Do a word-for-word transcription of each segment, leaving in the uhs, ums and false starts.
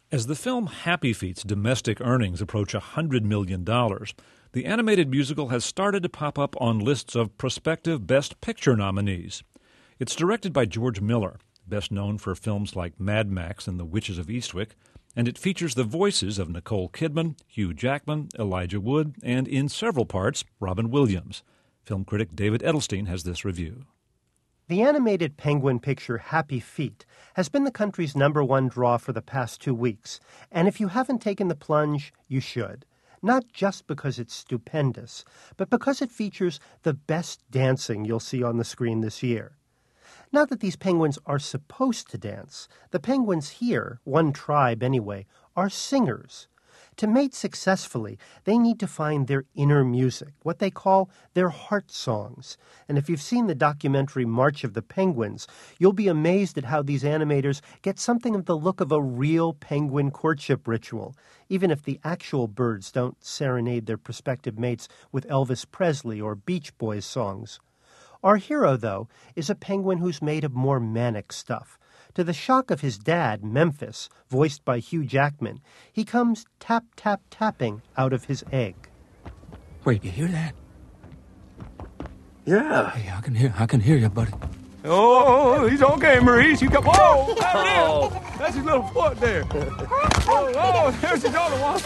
As the film Happy Feet's domestic earnings approach one hundred million dollars, the animated musical has started to pop up on lists of prospective Best Picture nominees. It's directed by George Miller, best known for films like Mad Max and The Witches of Eastwick, and it features the voices of Nicole Kidman, Hugh Jackman, Elijah Wood, and in several parts, Robin Williams. Film critic David Edelstein has this review. The animated Penguin picture Happy Feet has been the country's number one draw for the past two weeks, and if you haven't taken the plunge, you should. Not just because it's stupendous, but because it features the best dancing you'll see on the screen this year. Not that these penguins are supposed to dance. The penguins here, one tribe anyway, are singers. To mate successfully, they need to find their inner music, what they call their heart songs. And if you've seen the documentary March of the Penguins, you'll be amazed at how these animators get something of the look of a real penguin courtship ritual, even if the actual birds don't serenade their prospective mates with Elvis Presley or Beach Boys songs. Our hero, though, is a penguin who's made of more manic stuff. To the shock of his dad, Memphis, voiced by Hugh Jackman, he comes tap-tap-tapping out of his egg. Wait, you hear that? Yeah. Hey, I can hear, I can hear you, buddy. Oh, he's okay, Maurice. You come. Whoa, oh, that's his little foot there. Oh, oh, there's his other one.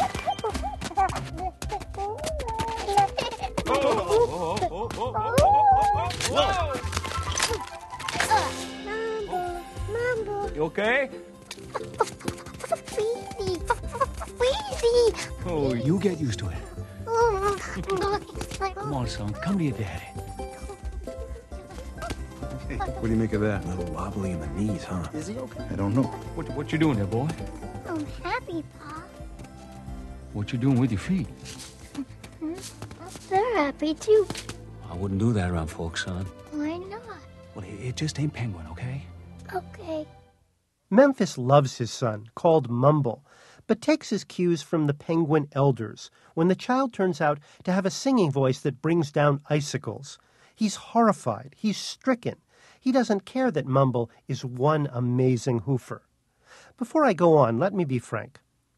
Oh, oh, oh, oh, oh, oh, whoa. You okay? Oh, you get used to it. Come on, son. Come to your daddy. Hey, what do you make of that? A little wobbly in the knees, huh? Is he okay? I don't know. What, what you doing there, boy? I'm happy, Pa. What you doing with your feet? They're happy, too. I wouldn't do that around folks, son. Why not? Well, it, it just ain't penguin, okay? Okay. Memphis loves his son, called Mumble, but takes his cues from the penguin elders when the child turns out to have a singing voice that brings down icicles. He's horrified. He's stricken. He doesn't care that Mumble is one amazing hoofer. Before I go on, let me be frank.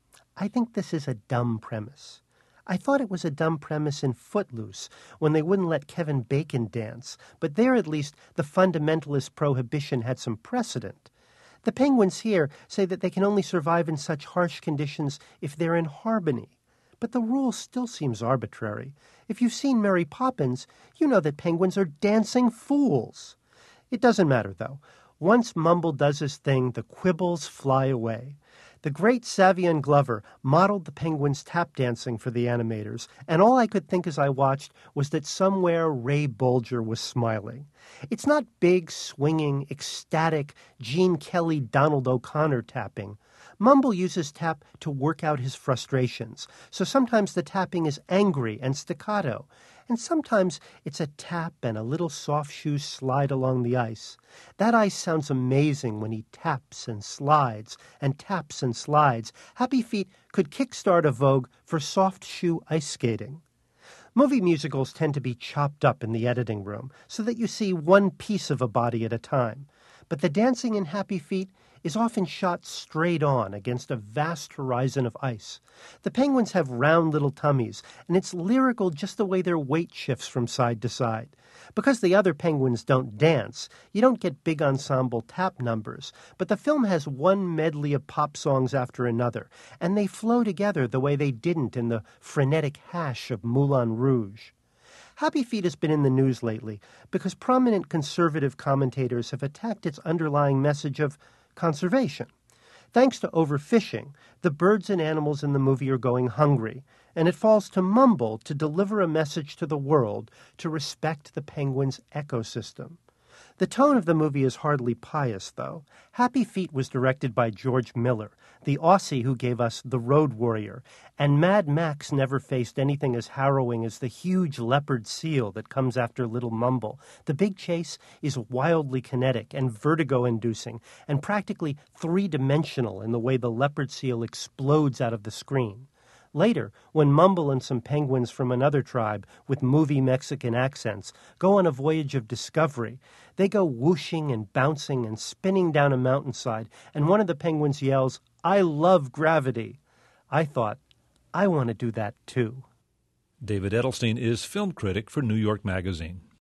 I think this is a dumb premise. I thought it was a dumb premise in Footloose, when they wouldn't let Kevin Bacon dance, but there at least the fundamentalist prohibition had some precedent. The penguins here say that they can only survive in such harsh conditions if they're in harmony. But the rule still seems arbitrary. If you've seen Mary Poppins, you know that penguins are dancing fools. It doesn't matter, though. Once Mumble does his thing, the quibbles fly away. The great Savion Glover modeled the penguins' tap dancing for the animators, and all I could think as I watched was that somewhere Ray Bolger was smiling. It's not big, swinging, ecstatic, Gene Kelly, Donald O'Connor tapping. Mumble uses tap to work out his frustrations, so sometimes the tapping is angry and staccato, and sometimes it's a tap and a little soft shoe slide along the ice. That ice sounds amazing when he taps and slides and taps and slides. Happy Feet could kickstart a vogue for soft shoe ice skating. Movie musicals tend to be chopped up in the editing room so that you see one piece of a body at a time. But the dancing in Happy Feet is often shot straight on against a vast horizon of ice. The penguins have round little tummies, and it's lyrical just the way their weight shifts from side to side. Because the other penguins don't dance, you don't get big ensemble tap numbers, but the film has one medley of pop songs after another, and they flow together the way they didn't in the frenetic hash of Moulin Rouge. Happy Feet has been in the news lately because prominent conservative commentators have attacked its underlying message of conservation. Thanks to overfishing, the birds and animals in the movie are going hungry, and it falls to Mumble to deliver a message to the world to respect the penguin's ecosystem. The tone of the movie is hardly pious, though. Happy Feet was directed by George Miller, the Aussie who gave us The Road Warrior, and Mad Max never faced anything as harrowing as the huge leopard seal that comes after Little Mumble. The big chase is wildly kinetic and vertigo-inducing, and practically three-dimensional in the way the leopard seal explodes out of the screen. Later, when Mumble and some penguins from another tribe with movie Mexican accents go on a voyage of discovery, they go whooshing and bouncing and spinning down a mountainside, and one of the penguins yells, "I love gravity." I thought, I want to do that too. David Edelstein is film critic for New York Magazine.